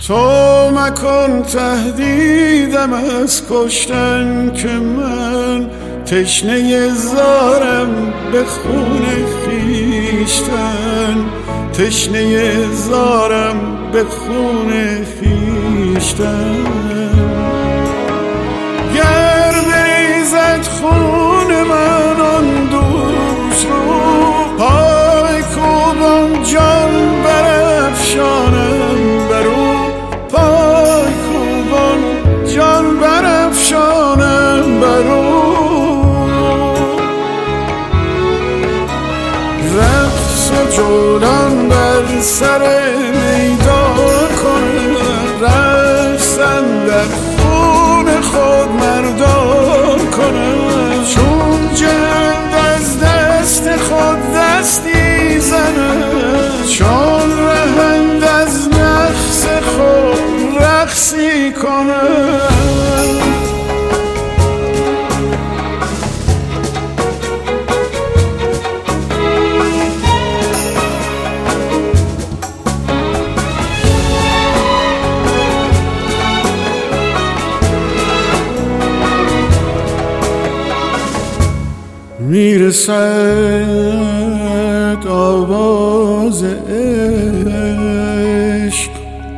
تو مکن تهدیدم از کشتن که من تشنه زارم به خون خویشتن، تشنه زارم به خون خویشتن. گر بریزد خون من آن دوست رو، پای کوبان جان برافشانم برو، پای کوبان جان برافشانم برو. رقص و جولان بر سر میدان کنم، رقصن در خون خود مردان کنم. چون جند از دست خود دستی زنم، چون رهند از نفس خود رقصی کنم. میرسد آواز عشق،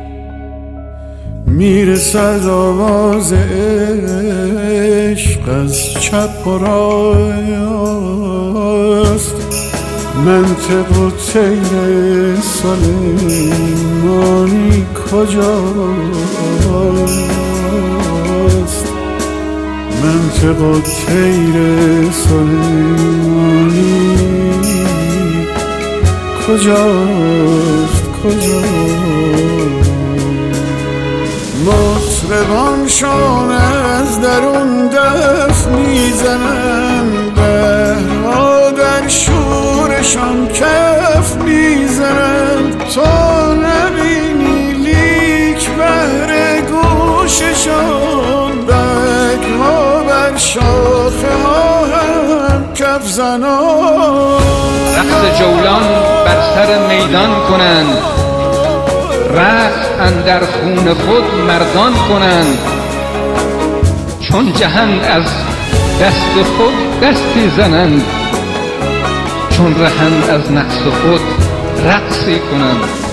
میرسد آواز عشق از چپ و راست. منطق و طیر سلیمانی کجاست؟ منطق و طیر سلیمانی کجاست؟ مطربانشان از درون دف میزنند، بهرها در شورشان کف میزنند. تو نبینی لیک بهر گوششان، بگها بر شاخه ها هم کف زنان. رقص جولان بر سر میدان کنند، رقص اندر خون خود مردان کنند. چون جهند از دست خود دستی زنند، چون رهند از نفس خود رقصی کنند.